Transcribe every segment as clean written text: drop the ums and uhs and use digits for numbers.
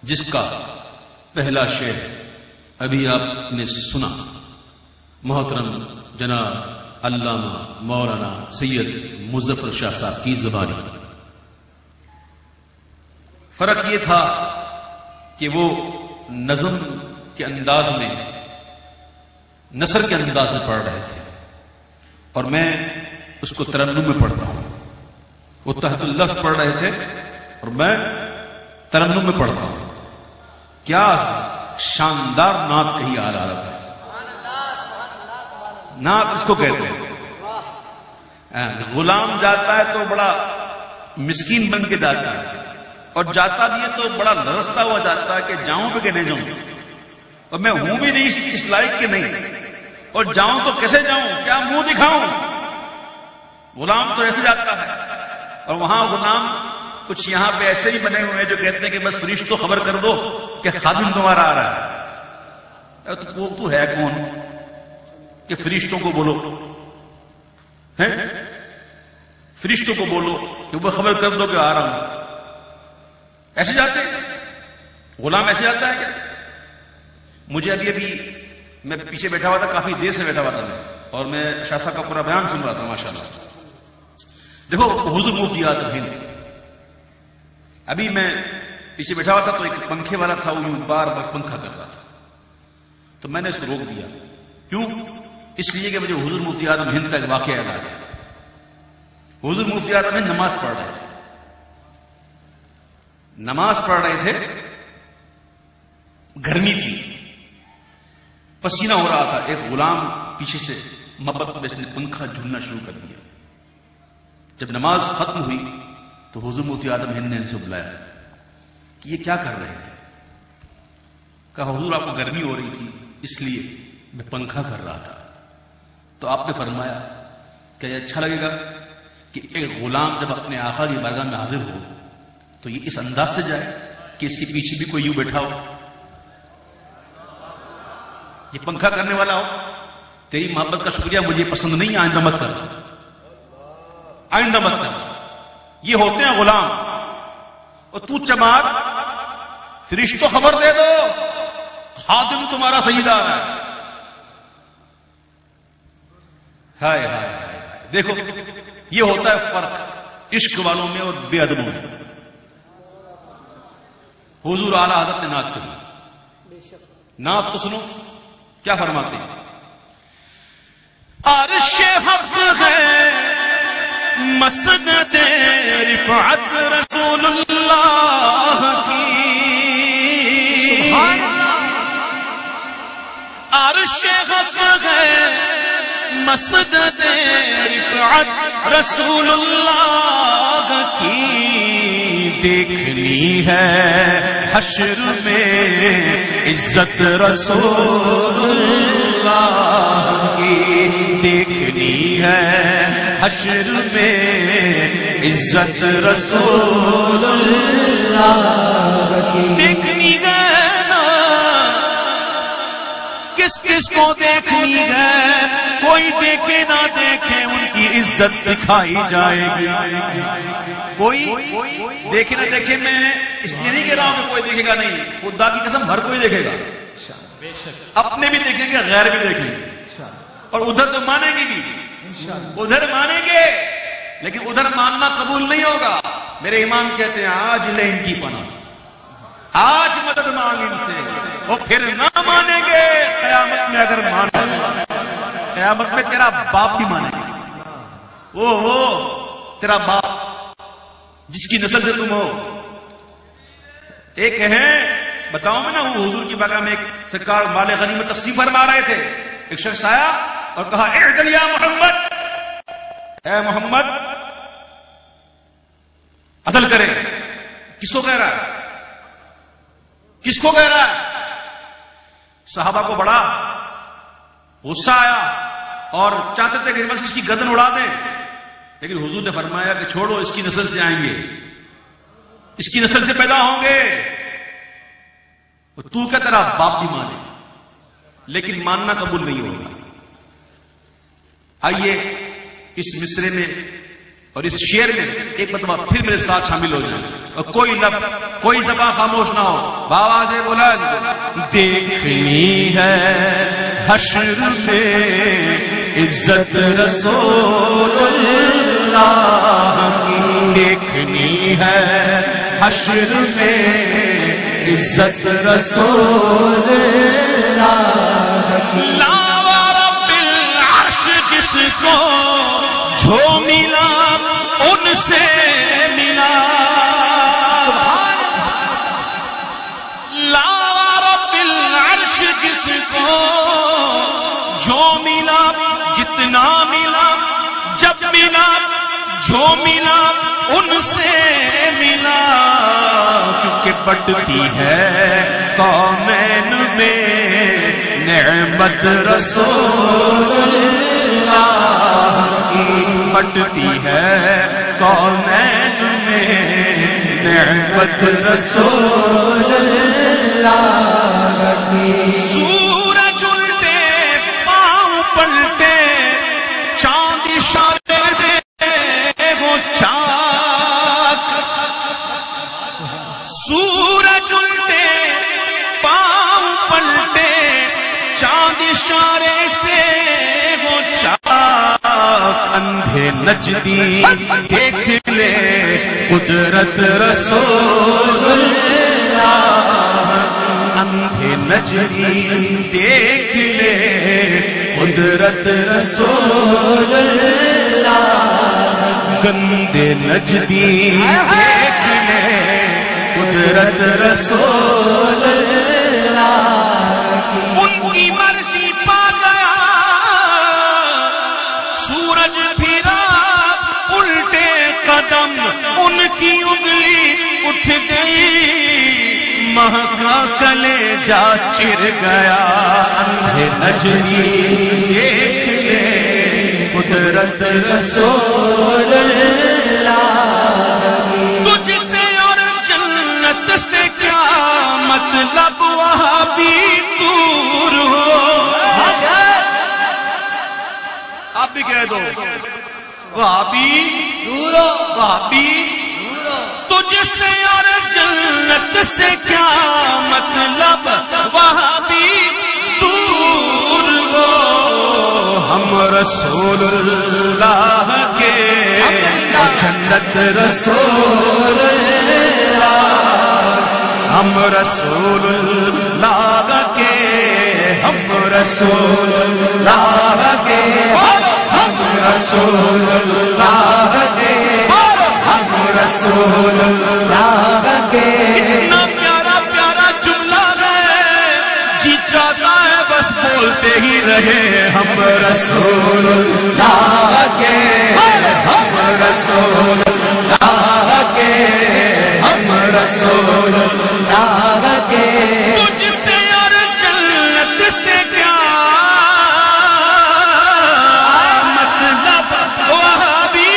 جس کا پہلا شعر ابھی آپ نے سنا، محترم جناب علامہ مولانا سید مظفر شاہ صاحب کی زبانی۔ فرق یہ تھا کہ وہ نظم کے انداز میں، نثر کے انداز میں پڑھ رہے تھے اور میں اس کو ترنم میں پڑھتا ہوں۔ وہ تحت اللفظ پڑھ رہے تھے اور میں ترنم میں پڑھتا ہوں۔ کیا شاندار نعت کہی آ رہا ہے، نعت اس کو کہتے ہیں۔ غلام جاتا ہے تو بڑا مسکین بن کے جاتا ہے، اور جاتا بھی ہے تو بڑا لرزتا ہوا جاتا ہے کہ جاؤں پہ کہ نہیں جاؤں، اور میں ہوں بھی نہیں اس لائق کے نہیں، اور جاؤں تو کیسے جاؤں، کیا منہ دکھاؤں۔ غلام تو ایسے جاتا ہے، اور وہاں غلام کچھ یہاں پہ ایسے ہی بنے ہوئے ہیں جو کہتے ہیں کہ بس فرشتوں خبر کر دو کہ خادم تمہارا آ رہا ہے۔ تو وہ تو ہے کون کہ فرشتوں کو بولو، فرشتوں کو بولو کہ وہ خبر کر دو کہ آ رہا ہوں۔ ایسے جاتے غلام ایسے جاتا ہے کیا؟ مجھے ابھی میں پیچھے بیٹھا ہوا تھا، کافی دیر سے بیٹھا ہوا تھا میں، اور میں شاہ صاحب کا پورا بیان سن رہا تھا ماشاءاللہ۔ دیکھو حضور مفتی اعظم ہند، ابھی میں پیچھے بیٹھا ہوا تھا تو ایک پنکھے والا تھا، وہ بار بار پنکھا کر رہا تھا، تو میں نے اس کو روک دیا۔ کیوں؟ اس لیے کہ مجھے حضور مفتی اعظم ہند کا ایک واقعہ یاد آیا۔ حضور مفتی اعظم ہند نماز پڑھ رہے تھے، نماز پڑھ رہے تھے، گرمی تھی، پسینہ ہو رہا تھا۔ ایک غلام پیچھے سے محبت میں اس نے پنکھا جھولنا شروع کر دیا۔ جب نماز ختم ہوئی تو حضور مفتی اعظم ہند نے ان سے بلایا کہ یہ کیا کر رہے تھے؟ کہا حضور آپ کو گرمی ہو رہی تھی اس لیے میں پنکھا کر رہا تھا۔ تو آپ نے فرمایا کہ یہ اچھا لگے گا کہ ایک غلام جب اپنے آقا کی بارگاہ میں حاضر ہو تو یہ اس انداز سے جائے کہ اس کے پیچھے بھی کوئی یوں بیٹھا ہو، یہ پنکھا کرنے والا ہو۔ تیری محبت کا شکریہ، مجھے پسند نہیں، آئندہ مت کر، آئندہ مت کر۔ یہ ہوتے ہیں غلام، اور تو چمار فرشتوں خبر دے دو خادم تمہارا سید آ رہا ہے۔ ہائے ہائے ہائے، دیکھو یہ ہوتا ہے فرق عشق والوں میں اور بے ادبوں میں۔ حضور اعلی حضرت نے نعت کہی، نعت تو سنو کیا فرماتے ہیں۔ عرش حق ہے مسند رفعت رسول اللہ کی، سبحان عرش حق ہے مسند رفعت رسول اللہ کی، دیکھنی ہے حشر میں عزت رسول اللہ کی، دیکھنی ہے حشر میں عزت رسول اللہ کی، دیکھنی ہے نا کس کس کو دیکھنی ہے، کوئی دیکھے نہ دیکھے ان کی عزت دکھائی جائے گی۔ کوئی دیکھے نہ دیکھے، میں اس لیے نہیں کہہ رہا ہوں کہ کوئی دیکھے گا نہیں، خدا کی قسم ہر کوئی دیکھے گا، اپنے بھی دیکھیں گے، غیر بھی دیکھیں گے، اور ادھر تو مانیں گے بھی، ادھر مانیں گے، لیکن ادھر ماننا قبول نہیں ہوگا۔ میرے امام کہتے ہیں آج لے ان کی پناہ، آج مدد مانگ ان سے، وہ پھر نہ مانیں گے قیامت میں۔ اگر مانا قیامت میں تیرا باپ بھی مانے گا، وہ تیرا باپ جس کی نسل سے تم ہو۔ ایک ہے بتاؤں میں نا، وہ حضور کی بارگاہ میں ایک سرکار مال غنیمت تقسیم فرما رہے تھے، ایک شخص آیا اور کہا اعدل یا محمد، اے محمد عدل کرے۔ کس کو کہہ رہا ہے؟ کس کو کہہ رہا ہے؟ صحابہ کو بڑا غصہ آیا اور چاہتے تھے کہ بس اس کی گردن اڑا دیں، لیکن حضور نے فرمایا کہ چھوڑو، اس کی نسل سے آئیں گے، اس کی نسل سے پیدا ہوں گے، تو کیا تیرا باپ بھی مانے، لیکن ماننا قبول نہیں ہوگا۔ آئیے اس مصرے میں اور اس شعر میں ایک مرتبہ پھر میرے ساتھ شامل ہو جائیں اور کوئی لب کوئی زبان خاموش نہ ہو، بآواز بلند. دیکھنی ہے حشر میں عزت رسول اللہ کی، دیکھنی ہے حشر میں عزت رسول اللہ کی. لا رب العرش جس کو جو ملا ان سے ملا، لا رب العرش جس کو جو ملا، جتنا ملا جب ملا جو ملا ان سے ملا، کیونکہ بٹتی ہے کونین میں نعمت رسول اللہ کی، بٹتی ہے کونین میں نعمت رسول اللہ کی. سورج الٹے پاؤں پلٹے چاند اشارے سے وہ چاک، سورج الٹے پاؤں پلٹے چاند اشارے سے وہ چاک، اندھے نجدی دیکھ لے قدرت رسول اللہ، اندھے نجدی دیکھ لے قدرت رسول اللہ، گندے نجدی دیکھ لے قدرت رسول اللہ، ان کی مرضی پا گیا سورج پھرا الٹے قدم، ان کی انگلی اٹھ گئی مہکا کلیجہ چر گیا، اندھے نجدی دیکھ لے قدرت رسول اللہ، تجھ سے اور جنت سے کیا مطلب وہاں بھی دور ہو. آپ بھی کہہ دو وہاں بھی دور ہو، وہاں بھی تجھ سے اور جنت سے کیا مطلب وہاں بھی دور ہو، ہم رسول اللہ کے جنت رسول اللہ، ہم رسول اللہ کے، ہم رسول اللہ کے، ہم رسول اللہ کے، ہم رسول اللہ کے. اتنا پیارا پیارا جملہ ہے جی چاہتا ہے بس بولتے ہی رہے، ہم رسول اللہ کے، ہم رسول اللہ کے، ہم رسول اللہ کے. تجھ سے اور جنت سے کیا مطلب وہاں بھی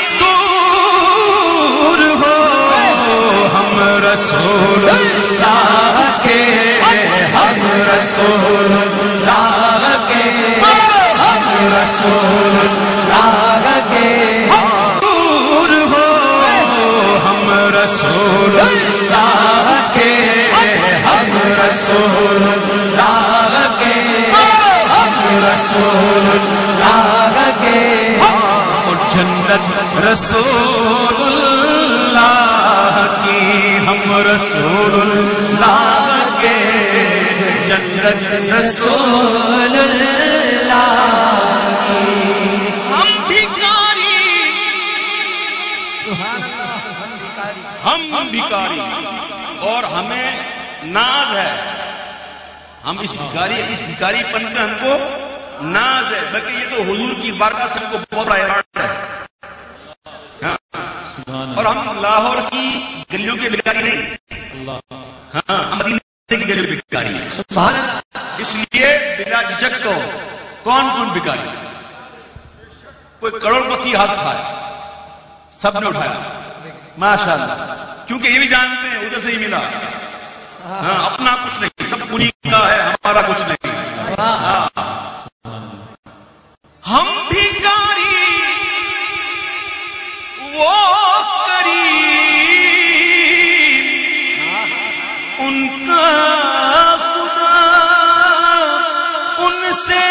دور ہو، ہم رسول اللہ کے، ہم رسول اللہ کے، ہم رسول اللہ کے دور ہو، ہم رسول اللہ کے، ہم رسول اللہ کے، ہم رسول اللہ کے. جنت رسول اللہ کی، ہم رسول اللہ کے، جنت رسول اللہ کی. ہم بھکاری، ہم بھکاری اور ہمیں ناز ہے، ہم اس بھکاری پن پہ ہم کو ناز ہے، بلکہ یہ تو حضور کی بارگاہ سے ہم کو بہت بڑا اعلان ہے. اور ہم لاہور کی گلیوں کے بھکاری نہیں، ہاں ہم مدینے کی گلیوں کے بھکاری ہیں. اس لیے بلا جھجک کو کون کون بھکاری، کوئی کروڑ پتی ہاتھ کھائے، سب نے اٹھایا ماشاءاللہ، کیونکہ یہ بھی جانتے ہیں ادھر سے ہی ملا، ہاں اپنا کچھ نہیں، سب پوری کا ہے، ہمارا کچھ نہیں. ہم بھکاری ان کا خدا ان سے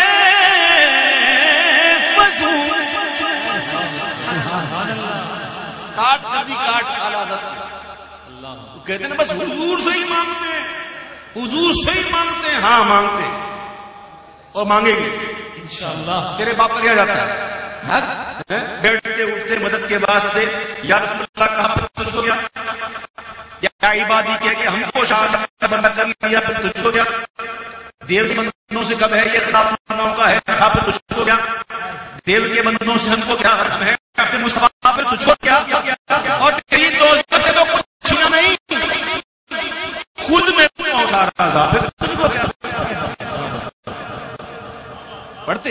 کاٹ کبھی کاٹ اللہ کہتے ہیں نا بس حضور سے ہی مانگتے ہیں، حضور سے ہی مانگتے ہیں. ہاں مانگتے ہیں اور مانگیں گے انشاءاللہ. تیرے باپ کا کیا جاتا ہے بیٹھتے اٹھتے مدد کے واسطے یا رسول اللہ کہا پر تجھ کو کیا، یا عبادی کہہ کے ہم کو شاہ بندہ کر لیا پر تجھ کو کیا، دیو کے بندوں سے کب ہے یہ خطاب کا ہے کہا پر تجھ کو کیا، دیو کے بندوں سے ہم کو کیا ختم ہے اپنے مصطفیٰ پر تجھ کو کیا. اور تیری دوست سے تو کچھ چھینا نہیں، خود میں پہنچا رہا تھا پھر تجھ کو کیا. پڑھتے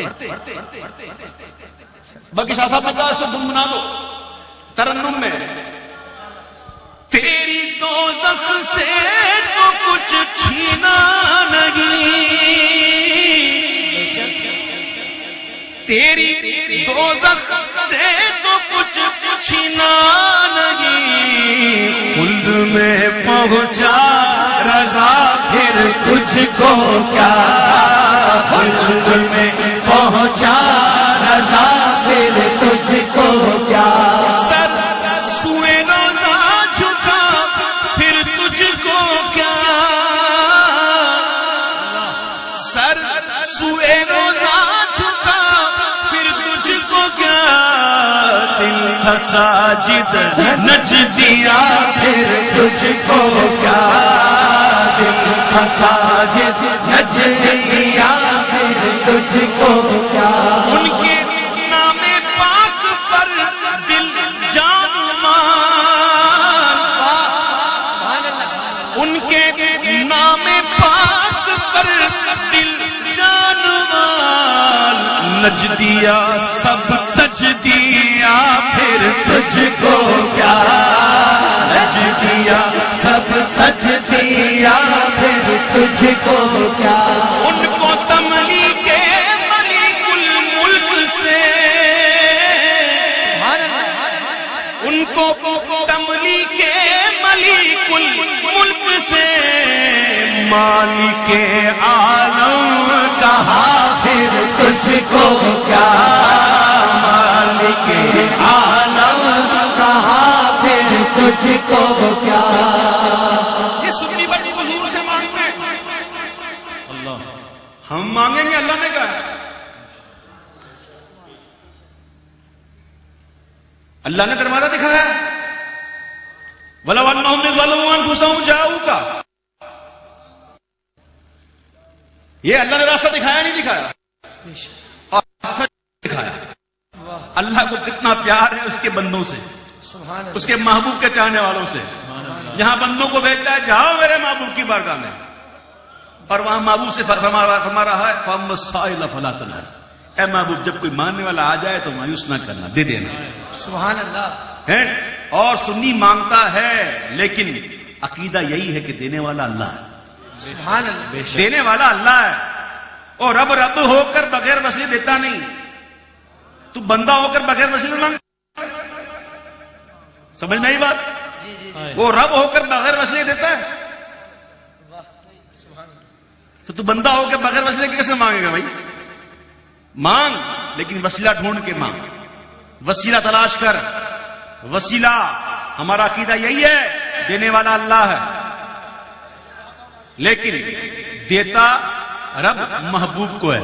باقی شاہ صاحب نے کہا اس کو گنگنا دو ترنم میں. تیری دوزخ سے تو کچھ چھینا نہیں، تیری دوزخ سے تو کچھ چھینا نہیں، خلد میں پہنچا رضا پھر تجھ کو کیا، خلد میں پہنچا رضا پھر تجھ کو کیا. سر سوئے روزہ جھکا پھر تجھ کو کیا، سر سوئے روزہ جھکا پھر تجھ کو کیا، دل تھا ساجد نچ دیا پھر تجھ کو کیا، دل تھا ساجد نچ دیا پھر تجھ کو کیا. ان کے نام پاک پر دل جان مان، ان کے نام پاک پر دل جان مان، نچ دیا سب سچ دیا پھر تجھ کو کیا، نچ دیا سب سچ دیا پھر تجھ کو کیا. ان کو تملی کے ملک الملک سے، ان کو تملی کے ملک الملک سے مالک عالم کہا پھر تجھ کو کیا، مالک عالم کہا پھر تجھ کو کیا. یہ سنی بچی حضور سے مانگتے ہیں، اللہ ہم مانگیں گے. اللہ نے کہا اللہ نے دروازہ دکھایا، وَلَوْ أَنَّهُمْ ظَلَمُوا أَنفُسَهُمْ جَاءُوكَ. یہ اللہ نے راستہ دکھایا نہیں دکھایا، اور راستہ دکھایا. اللہ کو کتنا پیار ہے اس کے بندوں سے، اس کے محبوب کے چاہنے والوں سے. یہاں بندوں کو بھیجتا ہے جاؤ میرے محبوب کی بارگاہ میں، اور وہاں محبوب سے فرما رہا ہے فَأَمَّا السَّائِلَ فَلَا تَنْهَرْ. اے محبوب جب کوئی ماننے والا آ جائے تو مایوس نہ کرنا، دے دینا. سبحان اللہ ہے. اور سنی مانگتا ہے لیکن عقیدہ یہی ہے کہ دینے والا اللہ ہے. سبحان اللہ، دینے والا اللہ ہے. اور رب رب ہو کر بغیر وسیلے دیتا نہیں. تو بندہ ہو کر بغیر وسیلے مانگ، سمجھ نہیں بات. وہ رب ہو کر بغیر وسیلے دیتا ہے، تو بندہ ہو کے بغیر وسیلے کیسے مانگے گا بھائی؟ مانگ لیکن وسیلہ ڈھونڈ کے مانگ، وسیلہ تلاش کر. وسیلہ ہمارا عقیدہ یہی ہے دینے والا اللہ ہے، لیکن دیتا رب محبوب کو ہے.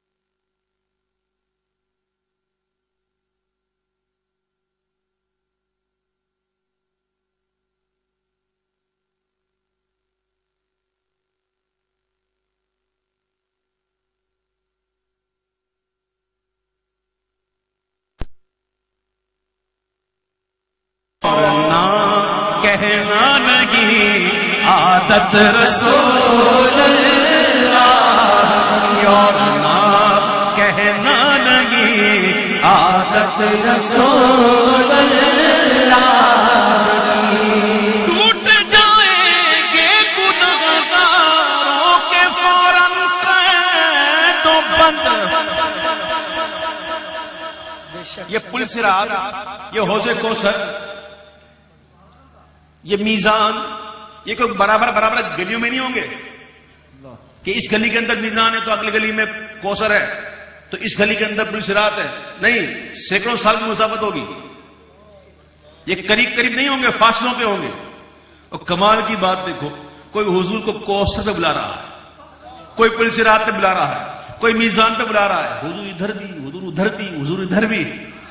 کہنا نہیں عادت رسول اللہ، اور نہ کہنا نہیں عادت رسول اللہ. ٹوٹ جائیں گے گنہگاروں کے فوراً تو بند. یہ پل صراط، یہ حوض کوثر، یہ میزان، یہ کوئی برابر برابر گلیوں میں نہیں ہوں گے کہ اس گلی کے اندر میزان ہے تو اگلی گلی میں کوثر ہے تو اس گلی کے اندر پولیس رات ہے. نہیں، سینکڑوں سال کی مسافت ہوگی. یہ قریب قریب نہیں ہوں گے، فاصلوں پہ ہوں گے. اور کمال کی بات دیکھو، کوئی حضور کو کوثر پہ بلا رہا ہے، کوئی پولیس رات پہ بلا رہا ہے، کوئی میزان پہ بلا رہا ہے. حضور ادھر بھی، حضور ادھر بھی، حضور ادھر بھی.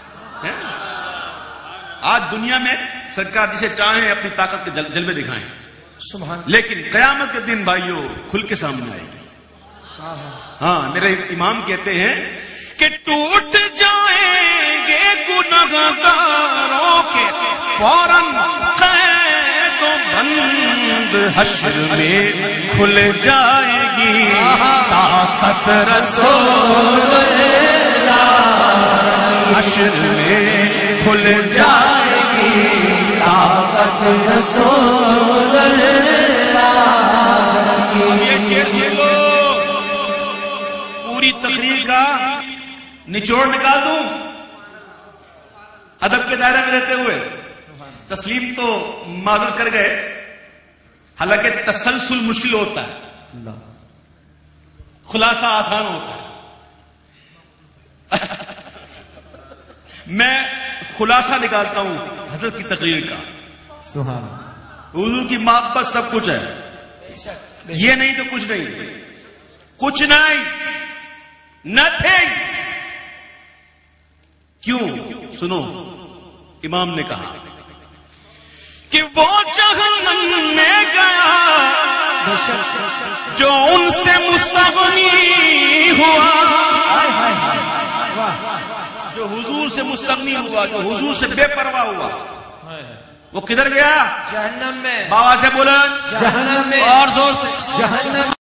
آج دنیا میں سرکار جسے چاہیں اپنی طاقت کے جلوے دکھائیں، لیکن قیامت کے دن بھائیوں کھل کے سامنے آئے گی. ہاں، میرے امام کہتے ہیں کہ ٹوٹ جائیں گے گنہگاروں کے فوراً قید و بند، حشر میں کھل جائے گی طاقت رسول اللہ، حشر میں کھل جائے گی طاقت رسول اللہ. یہ شعر سنو، پوری تقریر کا نچوڑ نکال دوں ادب کے دائرے میں رہتے ہوئے. تسلیم تو معذرت کر گئے، حالانکہ تسلسل مشکل ہوتا ہے، خلاصہ آسان ہوتا ہے. میں خلاصہ نکالتا ہوں حضرت کی تقریر کا. سبحان حضور کی محبت سب کچھ ہے، یہ نہیں تو کچھ نہیں، کچھ نہیں، نتھنگ. کیوں؟ سنو، امام نے کہا کہ وہ جہنم میں گیا جو ان سے مستغنی ہوا، جو حضور سے مستغنی ہوا، جو حضور سے بے پرواہ ہوا، وہ کدھر گیا؟ جہنم میں. بابا سے بولن جہنم میں. اور زور سے جہنم